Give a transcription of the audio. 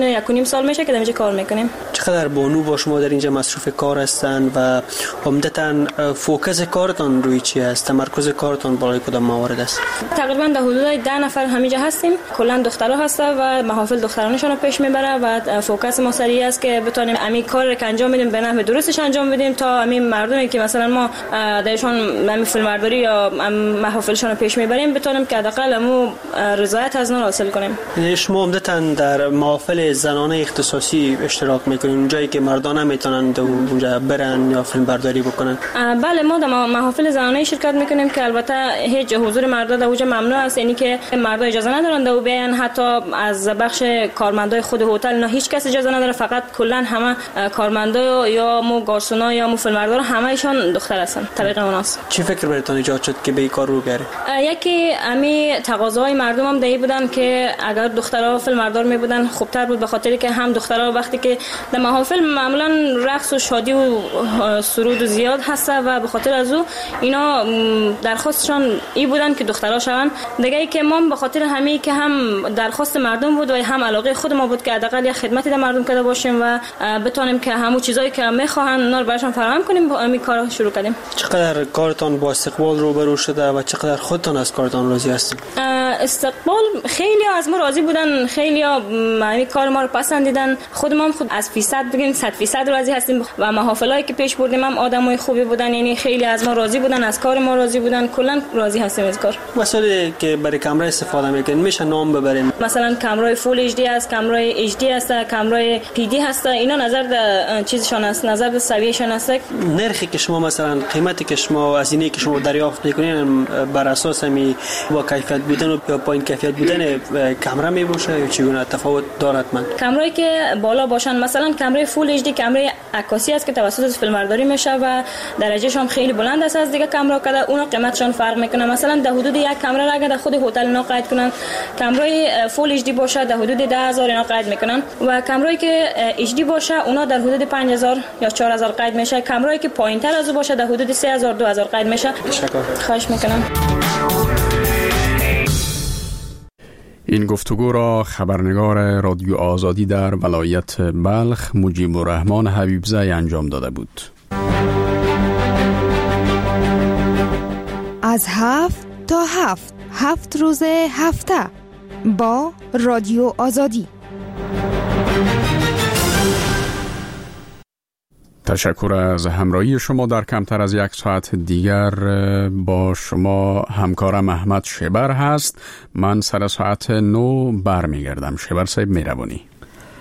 1.5 سال میشه که اینجا کار میکنیم. چقدر بانو با شما در اینجا مصروف کار هستن و عمدتاً فوکس کارتان روی چی است؟ تمرکز کارتان بالای کدام موارد است؟ تقریبا در حدود 10 نفر همینجا هستیم. کلا دخترها هستن و محافل دخترانشون رو پیش میبره و فوکس ما سریع است که بتونیم همین کار رو انجام بدیم، به نحو درستش انجام بدیم تا همین مردمی که مثلا ما درشون همین فیلمبرداری یا محافلشون رو پیش میبریم بتونیم که حداقل همو رضایت از اونها حاصل کنیم. شما عمدتاً در محافل زنانه اختصاصی اشتراک میکنین، اونجایی که مردان میتونن اونجا برن یا فیلمبرداری بکنن؟ بله، ما در محافل زنانه شرکت میکنیم که البته هیچ حضور مردا در اونجا ممنوع است، یعنی که مردا اجازه ندارن در بیان، حتی از بخش کارمندای خود هتل نه هیچ کس اجازه نداره، فقط کلا همه کارمندا یا مو گارسونا یا مو فیلمبردار همه ایشان دختر هستن. طریق اوناست. چی فکر براتون ایجاد شد که به این کار رو بره؟ یکی امی تقاضاهای مردم هم دایی بودن که اگر دخترها فیلمبردار می بودن خوبتر بود، به خاطری که هم دخترها وقتی که در محافل معمولا رقص و شادی و سرود و زیاد هست و به خاطر از او اینا درخواستشان ای بودن که دخترها شون. دیگه ای که ما به خاطر همین که هم درخواست مردم بود و هم علاقه خود ما بود که حداقل یک خدمتی در مردم کرده باشیم و بتونیم که همو چیزایی که میخواهن اونا رو براشون فراهم کنیم، با همین کارو شروع کردیم. چقدر کارتان با استقبال روبرو شده و چقدر خودتان از کارتان راضی هستید؟ استقبال خیلی از ما راضی بودن، خیلی همین کار ما رو پسندیدن. خود ما هم خود از فیصد بگیم 100% راضی هستیم و محافلایی که پیش بردیم هم آدمای خوبی بودن، یعنی خیلی از ما راضی بودن، از کار ما راضی بودن، کلا راضی هستیم از کار. مسئله که برای کامرا استفاده میکنین میشه نام ببرین؟ مثلا کامرای فول اچ دی است، کامرای اچ دی است، کامرای پی دی هست، اینا نظر به چیزشون است، نظر به سویهشون است. نرخی که شما مثلا قیمتی که شما از اینی که شما دریافت میکنین بر اساس می با کیفیت بودن یا پایین کیفیت بودن کامرا میباشه یا چگونه تفاوت دارد؟ من کامرایی که بالا باشن، مثلا کامرای فول اچ دی کامرای عکاسی است که توسط فیلمبرداری میشه و درجهش هم خیلی بلند است از دیگه کامرا که اون قیمتشون فرق میکنه. مثلا در حدود یک کامرا را اگه در خود هتل اینا قید کنن، کامرای فول اچ دی باشه در حدود 10,000 اینا قید میکنن و کامرایی که اچ دی باشه اونا در حدود 5,000 یا 4,000 قید میشه. کامرایی که پایینتر از او باشه در حدود 3,000 2,000 قید میشه. خواهش میکنم. این گفتگو را خبرنگار رادیو آزادی در ولایت بلخ مجیب الرحمن حبیبزی انجام داده بود. از 7 تا 7 روز هفته با رادیو آزادی. تشکر از همراهی شما. در کمتر از یک ساعت دیگر با شما همکارم احمد شبر هست. من سر ساعت 9 برمیگردم. شبر صاحب مهربانی.